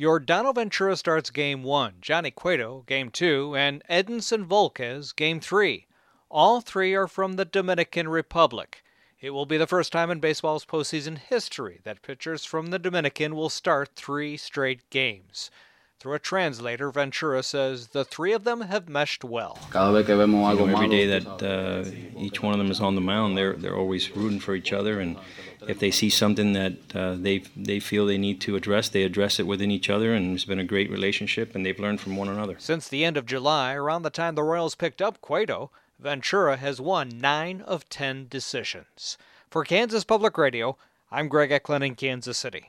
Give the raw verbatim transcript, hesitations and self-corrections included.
Yordano Ventura starts Game one, Johnny Cueto Game two, and Edinson Volquez Game three. All three are from the Dominican Republic. It will be the first time in baseball's postseason history that pitchers from the Dominican will start three straight games. Through a translator, Ventura says the three of them have meshed well. You know, every day that uh, each one of them is on the mound, they're they're always rooting for each other, and if they see something that uh, they they feel they need to address, they address it within each other, and it's been a great relationship, and they've learned from one another. Since the end of July, around the time the Royals picked up Cueto, Ventura has won nine of ten decisions. For Kansas Public Radio, I'm Greg Eklund in Kansas City.